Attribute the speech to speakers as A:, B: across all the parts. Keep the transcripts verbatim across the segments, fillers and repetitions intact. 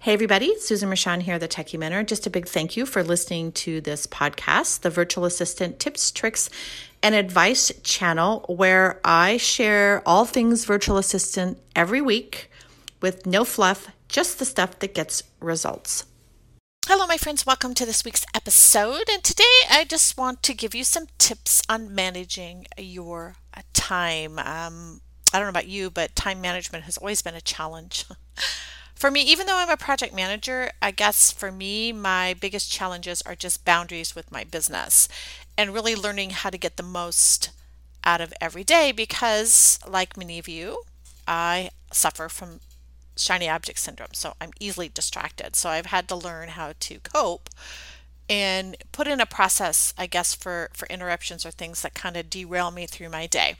A: Hey everybody, Susan Rashan here, the Techie Mentor. Just a big thank you for listening to this podcast, the Virtual Assistant Tips, Tricks, and Advice channel, where I share all things virtual assistant every week with no fluff, just the stuff that gets results. Hello, my friends. Welcome to this week's episode. And today I just want to give you some tips on managing your time. Um, I don't know about you, but time management has always been a challenge. For me, even though I'm a project manager, I guess for me, my biggest challenges are just boundaries with my business and really learning how to get the most out of every day because, like many of you, I suffer from shiny object syndrome. So I'm easily distracted. So I've had to learn how to cope and put in a process, I guess, for, for interruptions or things that kind of derail me through my day.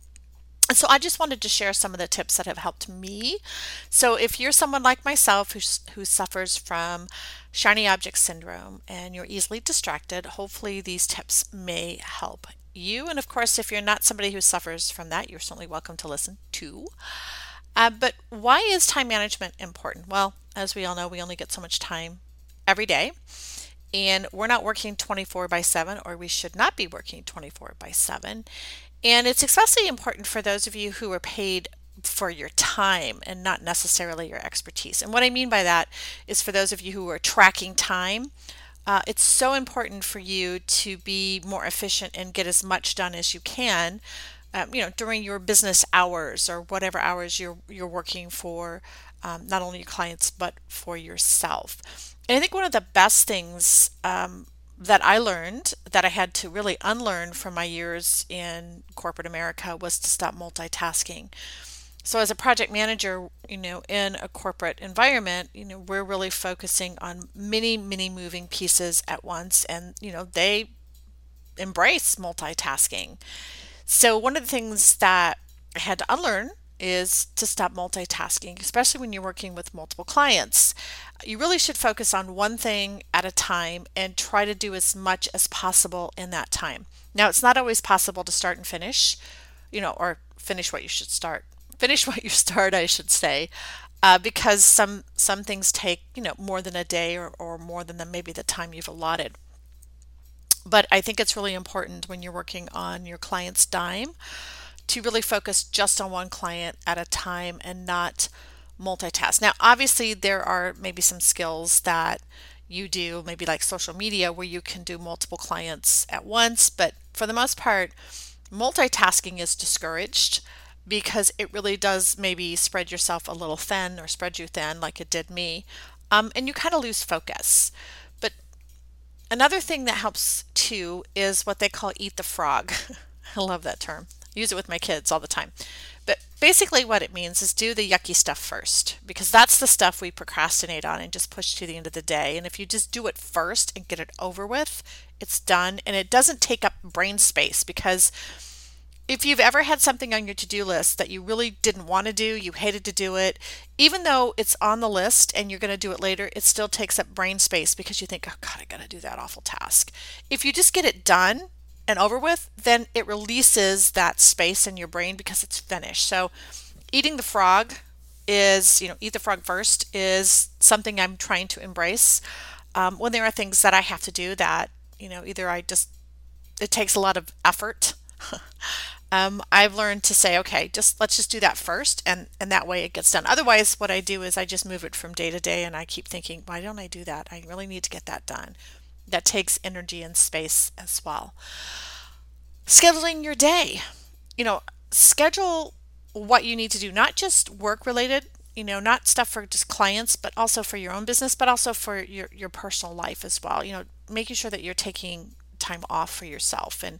A: And so I just wanted to share some of the tips that have helped me. So if you're someone like myself who, who suffers from shiny object syndrome and you're easily distracted, hopefully these tips may help you. And of course, if you're not somebody who suffers from that, you're certainly welcome to listen too. Uh, but why is time management important? Well, as we all know, we only get so much time every day. And we're not working twenty-four by seven, or we should not be working twenty-four by seven. And it's especially important for those of you who are paid for your time and not necessarily your expertise. And what I mean by that is for those of you who are tracking time, uh, it's so important for you to be more efficient and get as much done as you can, um, you know, during your business hours or whatever hours you're you're working for, um, not only your clients but for yourself. And I think one of the best things um, that I learned that I had to really unlearn from my years in corporate America was to stop multitasking. So as a project manager, you know, in a corporate environment, you know, we're really focusing on many, many moving pieces at once, and you know, they embrace multitasking. So one of the things that I had to unlearn is to stop multitasking, especially when you're working with multiple clients. You really should focus on one thing at a time and try to do as much as possible in that time. Now, it's not always possible to start and finish, you know, or finish what you should start. Finish what you start, I should say, uh, because some some things take, you know, more than a day or, or more than the, maybe the time you've allotted. But I think it's really important when you're working on your client's dime to really focus just on one client at a time and not multitask. Now, obviously, there are maybe some skills that you do, maybe like social media, where you can do multiple clients at once. But for the most part, multitasking is discouraged because it really does maybe spread yourself a little thin or spread you thin like it did me. Um, and you kind of lose focus. But another thing that helps too is what they call eat the frog. I love that term. I use it with my kids all the time. But basically what it means is do the yucky stuff first, because that's the stuff we procrastinate on and just push to the end of the day. And if you just do it first and get it over with, it's done. And it doesn't take up brain space, because if you've ever had something on your to-do list that you really didn't want to do, you hated to do it, even though it's on the list and you're going to do it later, it still takes up brain space because you think, oh God, I got to do that awful task. If you just get it done and over with, then it releases that space in your brain because it's finished. So eating the frog is, you know, eat the frog first is something I'm trying to embrace. Um, when there are things that I have to do that, you know, either I just, it takes a lot of effort. um, I've learned to say, okay, just let's just do that first, and, and that way it gets done. Otherwise, what I do is I just move it from day to day, and I keep thinking, why don't I do that? I really need to get that done. That takes energy and space as well. Scheduling your day. You know, schedule what you need to do, not just work related, you know, not stuff for just clients, but also for your own business, but also for your, your personal life as well. You know, making sure that you're taking time off for yourself and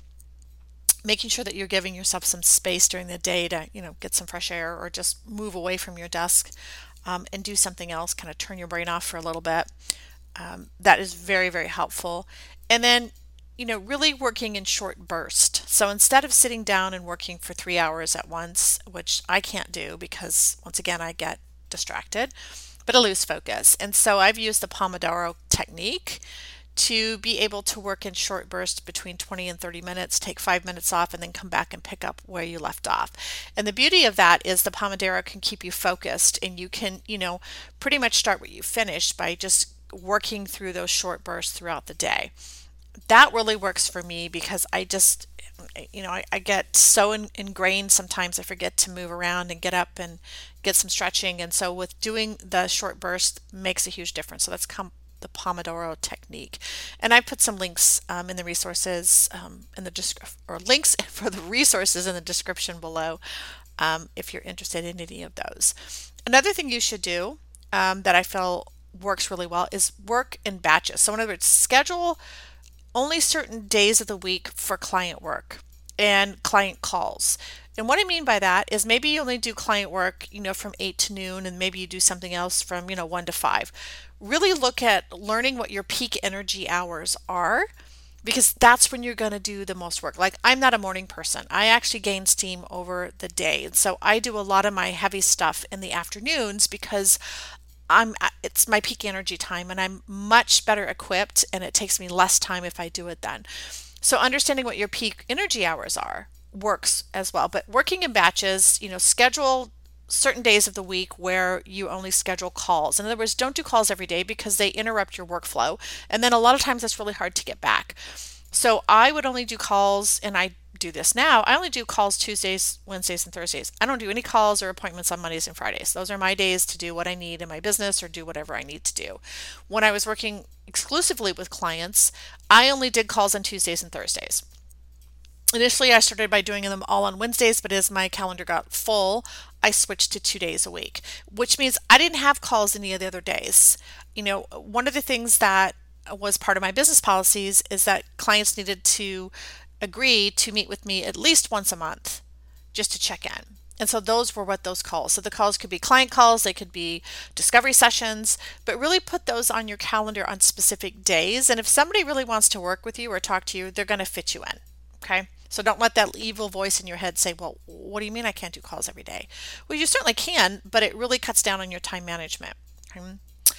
A: making sure that you're giving yourself some space during the day to, you know, get some fresh air or just move away from your desk um, and do something else, kind of turn your brain off for a little bit. Um, that is very, very helpful. And then, you know, really working in short bursts. So instead of sitting down and working for three hours at once, which I can't do because once again, I get distracted, but I lose focus. And so I've used the Pomodoro technique to be able to work in short bursts between twenty and thirty minutes, take five minutes off, and then come back and pick up where you left off. And the beauty of that is the Pomodoro can keep you focused, and you can, you know, pretty much start what you finish by just working through those short bursts throughout the day. That really works for me because I just, you know, I, I get so in, ingrained sometimes I forget to move around and get up and get some stretching. And so with doing the short burst makes a huge difference. So that's come the Pomodoro technique. And I put some links um, in the resources um, in the description, or links for the resources in the description below um, if you're interested in any of those. Another thing you should do um, that I feel works really well is work in batches. So in other words, schedule only certain days of the week for client work and client calls. And what I mean by that is maybe you only do client work, you know, from eight to noon, and maybe you do something else from, you know, one to five. Really look at learning what your peak energy hours are, because that's when you're going to do the most work. Like, I'm not a morning person. I actually gain steam over the day. And so I do a lot of my heavy stuff in the afternoons because I'm it's my peak energy time, and I'm much better equipped, and it takes me less time if I do it then. So understanding what your peak energy hours are works as well. But working in batches, you know, schedule certain days of the week where you only schedule calls. In other words, don't do calls every day because they interrupt your workflow. And then a lot of times it's really hard to get back. So I would only do calls, and I do this now. I only do calls Tuesdays, Wednesdays, and Thursdays. I don't do any calls or appointments on Mondays and Fridays. Those are my days to do what I need in my business or do whatever I need to do. When I was working exclusively with clients, I only did calls on Tuesdays and Thursdays. Initially, I started by doing them all on Wednesdays, but as my calendar got full, I switched to two days a week, which means I didn't have calls any of the other days. You know, one of the things that was part of my business policies is that clients needed to agree to meet with me at least once a month just to check in. And so those were what those calls. So the calls could be client calls, they could be discovery sessions, but really put those on your calendar on specific days. And if somebody really wants to work with you or talk to you, they're going to fit you in. Okay. So don't let that evil voice in your head say, well, what do you mean I can't do calls every day? Well, you certainly can, but it really cuts down on your time management. Okay?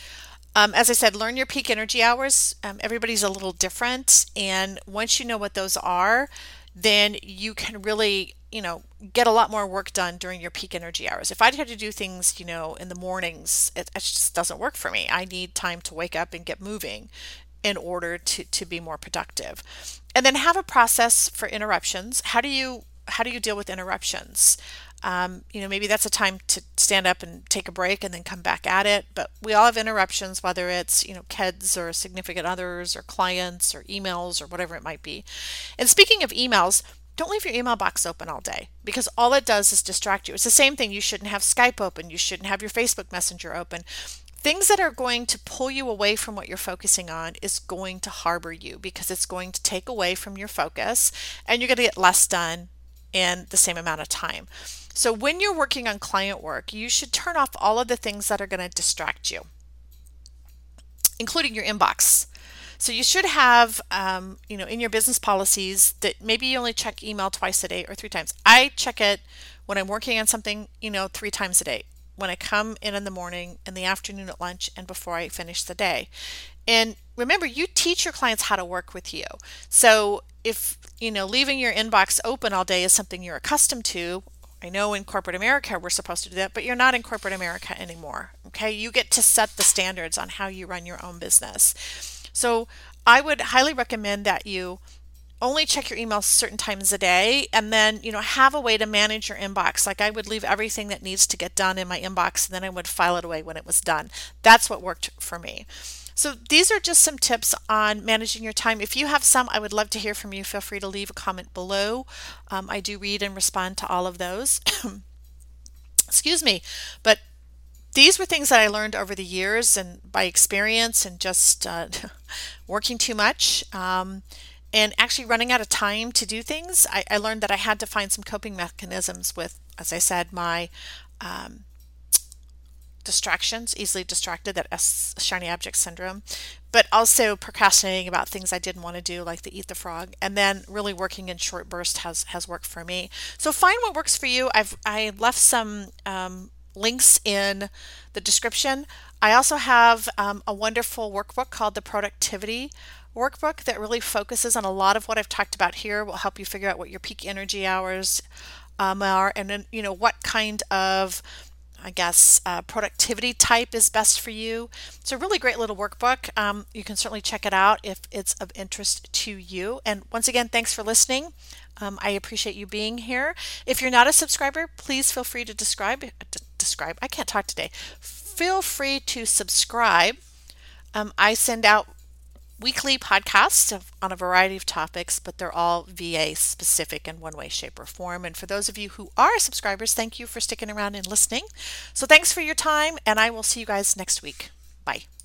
A: Um, as I said, learn your peak energy hours. Um, everybody's a little different. And once you know what those are, then you can really, you know, get a lot more work done during your peak energy hours. If I had to do things, you know, in the mornings, it, it just doesn't work for me. I need time to wake up and get moving in order to, to be more productive. And then have a process for interruptions. How do you how do you deal with interruptions? Um, you know, maybe that's a time to stand up and take a break and then come back at it. But we all have interruptions, whether it's, you know, kids or significant others or clients or emails or whatever it might be. And speaking of emails, don't leave your email box open all day, because all it does is distract you. It's the same thing. You shouldn't have Skype open. You shouldn't have your Facebook Messenger open. Things that are going to pull you away from what you're focusing on is going to harbor you, because it's going to take away from your focus, and you're going to get less done in the same amount of time. So when you're working on client work, you should turn off all of the things that are going to distract you, including your inbox. So you should have, um, you know, in your business policies that maybe you only check email twice a day or three times. I check it when I'm working on something, you know, three times a day. When I come in in the morning, in the afternoon at lunch, and before I finish the day. And remember, you teach your clients how to work with you. So if, you know, leaving your inbox open all day is something you're accustomed to, I know in corporate America we're supposed to do that, but you're not in corporate America anymore. Okay, you get to set the standards on how you run your own business. So I would highly recommend that you only check your emails certain times a day, and then, you know, have a way to manage your inbox. Like, I would leave everything that needs to get done in my inbox, and then I would file it away when it was done. That's what worked for me. So these are just some tips on managing your time. If you have some, I would love to hear from you. Feel free to leave a comment below. Um, I do read and respond to all of those. Excuse me. But these were things that I learned over the years and by experience and just uh, working too much. Um, And actually running out of time to do things, I, I learned that I had to find some coping mechanisms with, as I said, my um, distractions, easily distracted, that S, shiny object syndrome, but also procrastinating about things I didn't want to do, like the eat the frog, and then really working in short bursts has has worked for me. So find what works for you. I've I left some um, links in the description. I also have um, a wonderful workbook called the Productivity Workbook that really focuses on a lot of what I've talked about here. Will help you figure out what your peak energy hours um, are, and then you know what kind of I guess, uh, productivity type is best for you. It's a really great little workbook. Um, you can certainly check it out if it's of interest to you. And once again, thanks for listening. Um, I appreciate you being here. If you're not a subscriber, please feel free to describe, d- describe. I can't talk today. Feel free to subscribe. Um, I send out weekly podcasts of, on a variety of topics, but they're all V A specific in one way, shape, or form. And for those of you who are subscribers, thank you for sticking around and listening. So thanks for your time, and I will see you guys next week. Bye.